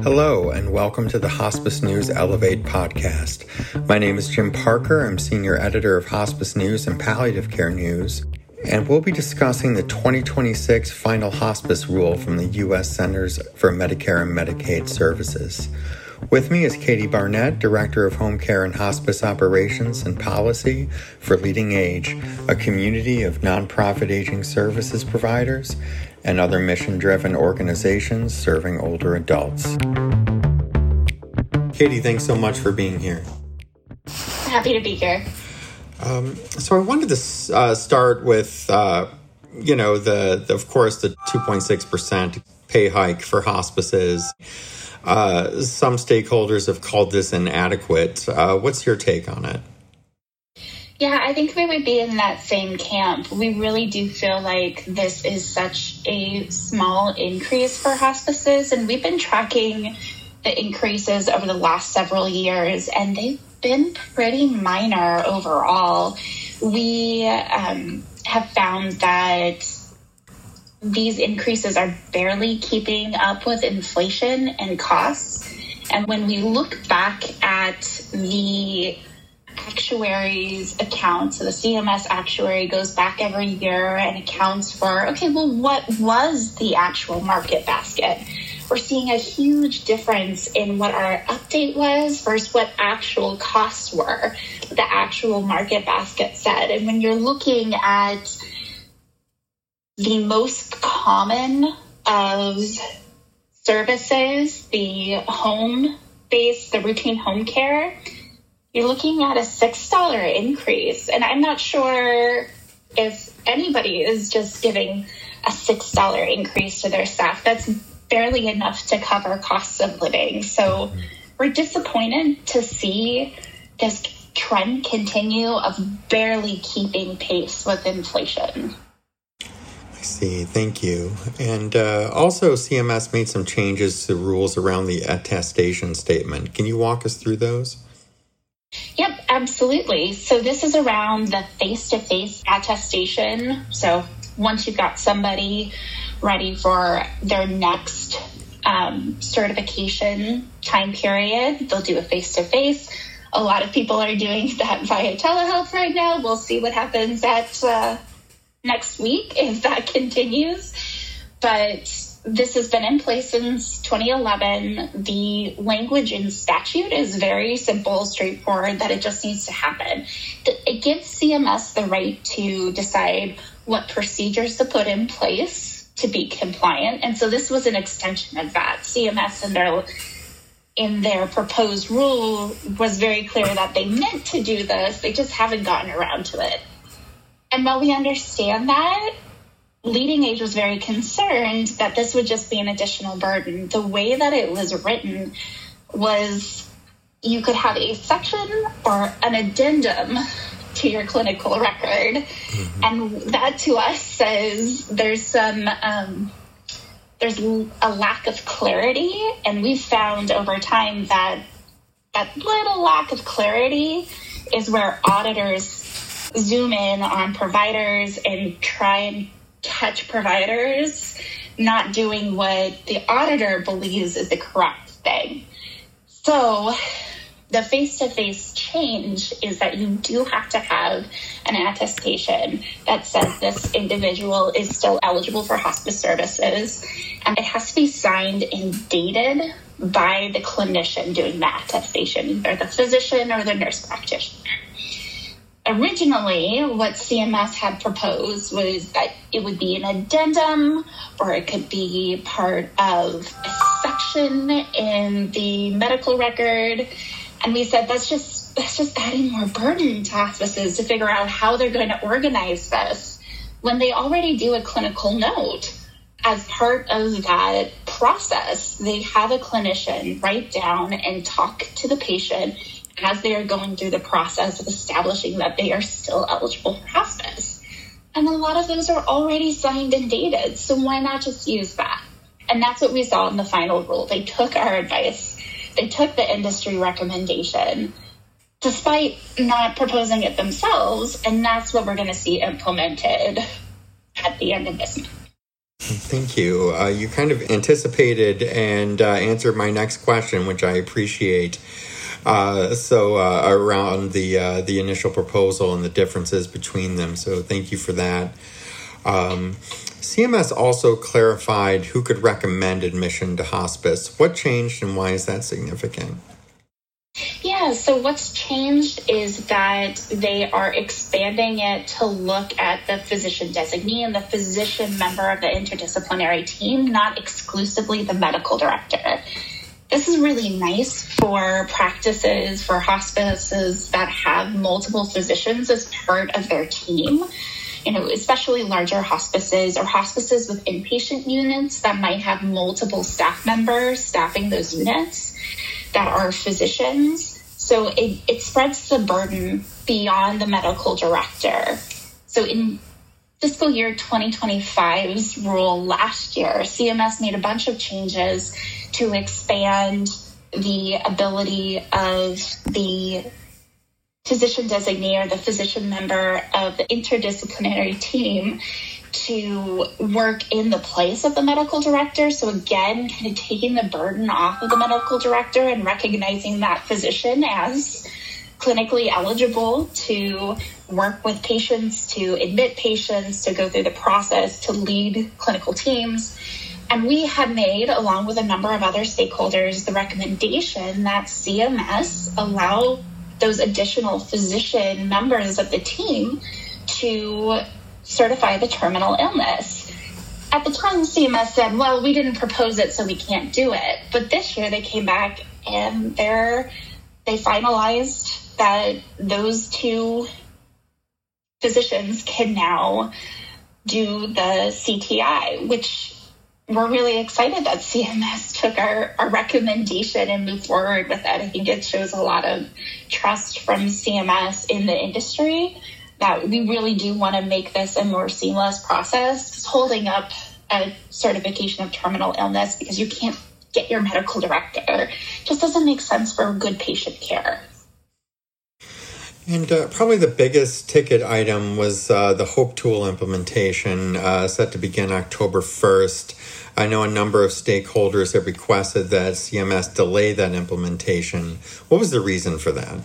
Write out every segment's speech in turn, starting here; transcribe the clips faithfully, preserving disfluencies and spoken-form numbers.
Hello, and welcome to the Hospice News Elevate podcast. My name is Jim Parker. I'm Senior Editor of Hospice News and Palliative Care News, and we'll be discussing the twenty twenty-six final hospice rule from the U S Centers for Medicare and Medicaid Services. With me is Katie Barnett, Director of Home Care and Hospice Operations and Policy for Leading Age, a community of nonprofit aging services providers and other mission-driven organizations serving older adults. Katie, thanks so much for being here. Happy to be here. Um, so I wanted to uh, start with, uh, you know, the, the of course, the two point six percent pay hike for hospices. Uh, some stakeholders have called this inadequate. Uh, what's your take on it? Yeah, I think we would be in that same camp. We really do feel like this is such a small increase for hospices, and we've been tracking the increases over the last several years, and they've been pretty minor overall. We um, have found that these increases are barely keeping up with inflation and costs. And when we look back at the actuary's account, so the C M S actuary goes back every year and accounts for, okay, well, what was the actual market basket? We're seeing a huge difference in what our update was versus what actual costs were, what the actual market basket said. And when you're looking at the most common of services, the home-based, the routine home care, you're looking at a six dollars increase. And I'm not sure if anybody is just giving a six dollars increase to their staff. That's barely enough to cover costs of living. So we're disappointed to see this trend continue of barely keeping pace with inflation. I see. Thank you. And uh, also, C M S made some changes to rules around the attestation statement. Can you walk us through those? Yep, absolutely. So this is around the face-to-face attestation. So once you've got somebody ready for their next um, certification time period, they'll do a face-to-face. A lot of people are doing that via telehealth right now. We'll see what happens at uh, next week if that continues. But this has been in place since twenty eleven. The language in statute is very simple, straightforward, that it just needs to happen. It gives C M S the right to decide what procedures to put in place to be compliant. And so this was an extension of that. C M S in their, in their proposed rule was very clear that they meant to do this. They just haven't gotten around to it. And while we understand that, Leading Age was very concerned that this would just be an additional burden. The way that it was written was you could have a section or an addendum to your clinical record. Mm-hmm. And that to us says there's some, um, there's a lack of clarity. And we've found over time that that little lack of clarity is where auditors zoom in on providers and try and catch providers not doing what the auditor believes is the correct thing. So the face-to-face change is that you do have to have an attestation that says this individual is still eligible for hospice services, and it has to be signed and dated by the clinician doing the attestation, either the physician or the nurse practitioner. Originally, what C M S had proposed was that it would be an addendum, or it could be part of a section in the medical record. And we said, that's just that's just adding more burden to hospices to figure out how they're going to organize this when they already do a clinical note. As part of that process, they have a clinician write down and talk to the patient as they are going through the process of establishing that they are still eligible for hospice. And a lot of those are already signed and dated, so why not just use that? And that's what we saw in the final rule. They took our advice, they took the industry recommendation, despite not proposing it themselves, and that's what we're going to see implemented at the end of this month. Thank you. Uh, you kind of anticipated and uh, answered my next question, which I appreciate. Uh, so uh, around the uh, the initial proposal and the differences between them. So thank you for that. Um, C M S also clarified who could recommend admission to hospice. What changed and why is that significant? Yeah, so what's changed is that they are expanding it to look at the physician designee and the physician member of the interdisciplinary team, not exclusively the medical director. This is really nice for practices, for hospices that have multiple physicians as part of their team. You know, especially larger hospices or hospices with inpatient units that might have multiple staff members staffing those units that are physicians. So it, it spreads the burden beyond the medical director. So in fiscal year twenty twenty-five's rule last year, C M S made a bunch of changes to expand the ability of the physician designee or the physician member of the interdisciplinary team to work in the place of the medical director. So again, kind of taking the burden off of the medical director and recognizing that physician as clinically eligible to work with patients, to admit patients, to go through the process, to lead clinical teams. And we had made, along with a number of other stakeholders, the recommendation that C M S allow those additional physician members of the team to certify the terminal illness. At the time, C M S said, well, we didn't propose it, so we can't do it. But this year they came back and they're, they finalized that those two physicians can now do the C T I, which we're really excited that C M S took our, our recommendation and moved forward with that. I think it shows a lot of trust from C M S in the industry that we really do want to make this a more seamless process. Because holding up a certification of terminal illness because you can't get your medical director just doesn't make sense for good patient care. And uh, probably the biggest ticket item was uh, the HOPE tool implementation uh, set to begin October first. I know a number of stakeholders have requested that C M S delay that implementation. What was the reason for that?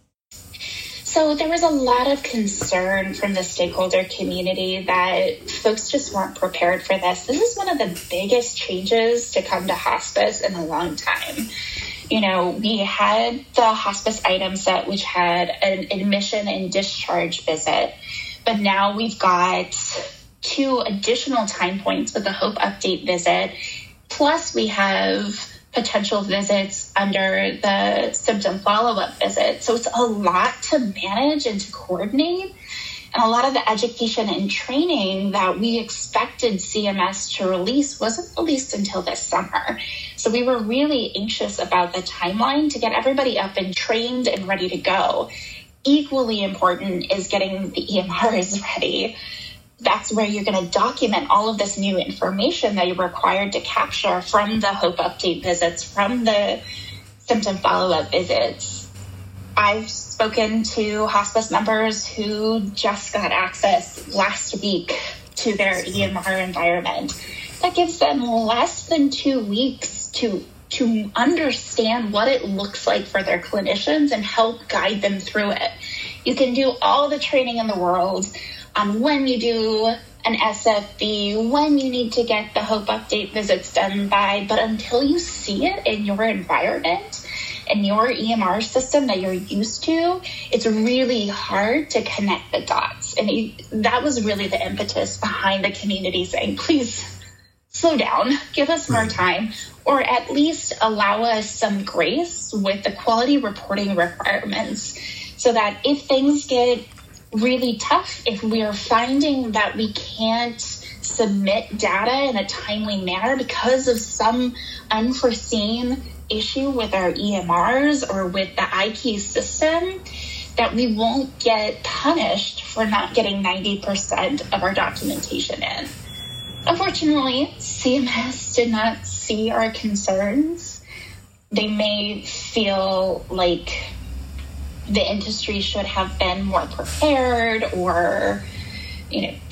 So there was a lot of concern from the stakeholder community that folks just weren't prepared for this. This is one of the biggest changes to come to hospice in a long time. You know, we had the hospice item set, which had an admission and discharge visit, but now we've got two additional time points with the HOPE update visit. Plus we have potential visits under the symptom follow-up visit. So it's a lot to manage and to coordinate. And a lot of the education and training that we expected C M S to release wasn't released until this summer. So we were really anxious about the timeline to get everybody up and trained and ready to go. Equally important is getting the E M Rs ready. That's where you're going to document all of this new information that you're required to capture from the HOPE update visits, from the symptom follow-up visits. I've spoken to hospice members who just got access last week to their E M R environment. That gives them less than two weeks to to understand what it looks like for their clinicians and help guide them through it. You can do all the training in the world on when you do an S F V, when you need to get the HOPE update visits done by, but until you see it in your environment, in your E M R system that you're used to, it's really hard to connect the dots. And it, that was really the impetus behind the community saying, please slow down, give us more time, or at least allow us some grace with the quality reporting requirements so that if things get really tough, if we are finding that we can't submit data in a timely manner because of some unforeseen issue with our E M Rs or with the I Q system, that we won't get punished for not getting ninety percent of our documentation in. Unfortunately, C M S did not see our concerns. They may feel like the industry should have been more prepared, or, you know, that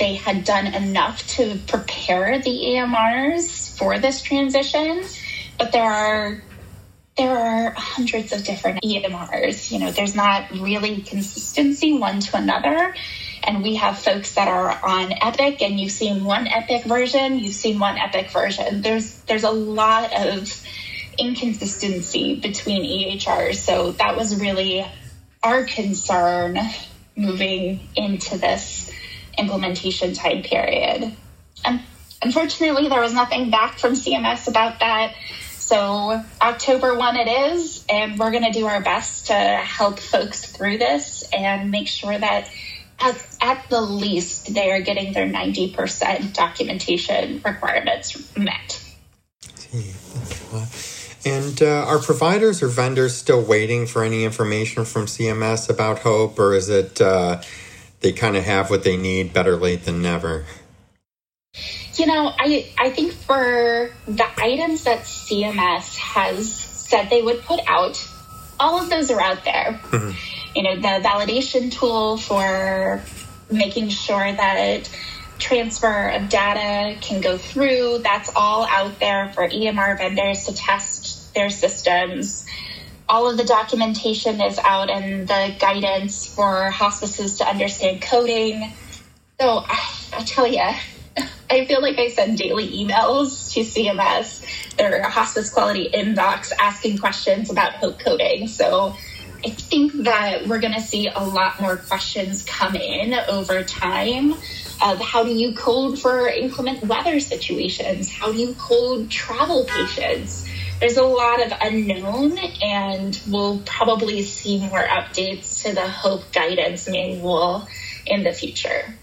they had done enough to prepare the E M Rs for this transition, but there are there are hundreds of different E M Rs. You know, there's not really consistency one to another. And we have folks that are on Epic, and you've seen one Epic version, you've seen one Epic version. There's there's a lot of inconsistency between E H Rs. So that was really our concern moving into this implementation time period. And unfortunately, there was nothing back from C M S about that. So October first it is, and we're going to do our best to help folks through this and make sure that At, at the least, they are getting their ninety percent documentation requirements met. And uh, are providers or vendors still waiting for any information from C M S about HOPE, or is it uh, they kind of have what they need, better late than never? You know, I, I think for the items that C M S has said they would put out, all of those are out there. Mm-hmm. You know, the validation tool for making sure that transfer of data can go through, that's all out there for E M R vendors to test their systems. All of the documentation is out, and the guidance for hospices to understand coding. So I, I tell you, I feel like I send daily emails to C M S, their hospice quality inbox, asking questions about HOPE coding. So I think that we're going to see a lot more questions come in over time of how do you code for inclement weather situations? How do you code travel patients? There's a lot of unknown, and we'll probably see more updates to the HOPE guidance manual in the future.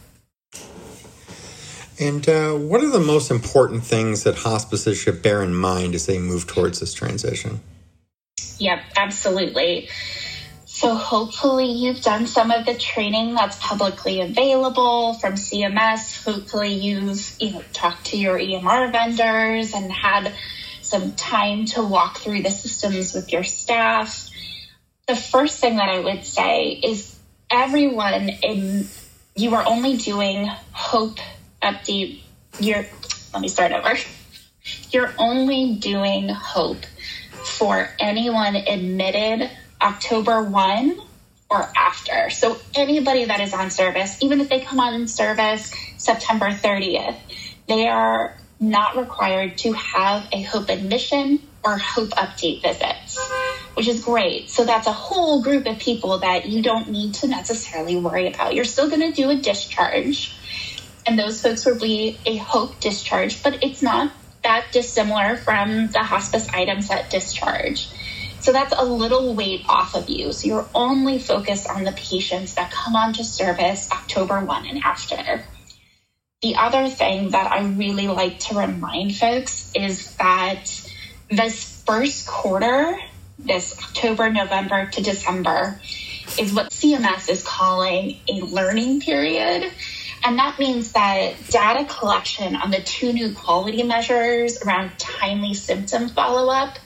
And uh, what are the most important things that hospices should bear in mind as they move towards this transition? Yep, absolutely. So hopefully you've done some of the training that's publicly available from C M S. Hopefully you've you know, talked to your E M R vendors and had some time to walk through the systems with your staff. The first thing that I would say is everyone in, you are only doing HOPE update. You're, let me start over. You're only doing HOPE for anyone admitted October first or after. So anybody that is on service, even if they come on service September thirtieth, they are not required to have a HOPE admission or HOPE update visits, which is great. So that's a whole group of people that you don't need to necessarily worry about. You're still going to do a discharge, and those folks will be a HOPE discharge, but it's not that dissimilar from the hospice items at discharge. So that's a little weight off of you. So you're only focused on the patients that come onto service October first and after. The other thing that I really like to remind folks is that this first quarter, this October, November to December, is what C M S is calling a learning period. And that means that data collection on the two new quality measures around timely symptom follow-up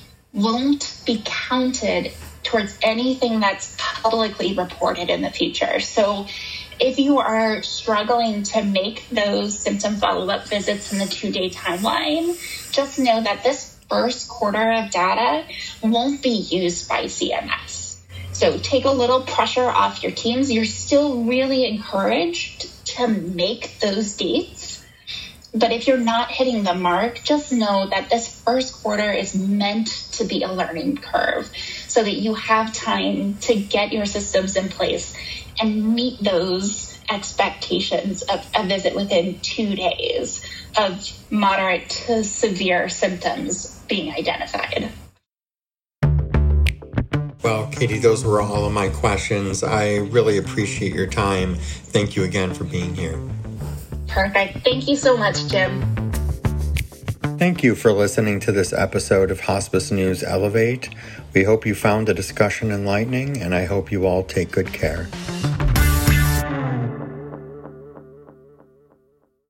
won't be counted towards anything that's publicly reported in the future. So if you are struggling to make those symptom follow-up visits in the two-day timeline, just know that this first quarter of data won't be used by C M S. So take a little pressure off your teams. You're still really encouraged to make those dates. But if you're not hitting the mark, just know that this first quarter is meant to be a learning curve so that you have time to get your systems in place and meet those expectations of a visit within two days of moderate to severe symptoms being identified. Well, Katie, those were all of my questions. I really appreciate your time. Thank you again for being here. Perfect. Thank you so much, Jim. Thank you for listening to this episode of Hospice News Elevate. We hope you found the discussion enlightening, and I hope you all take good care.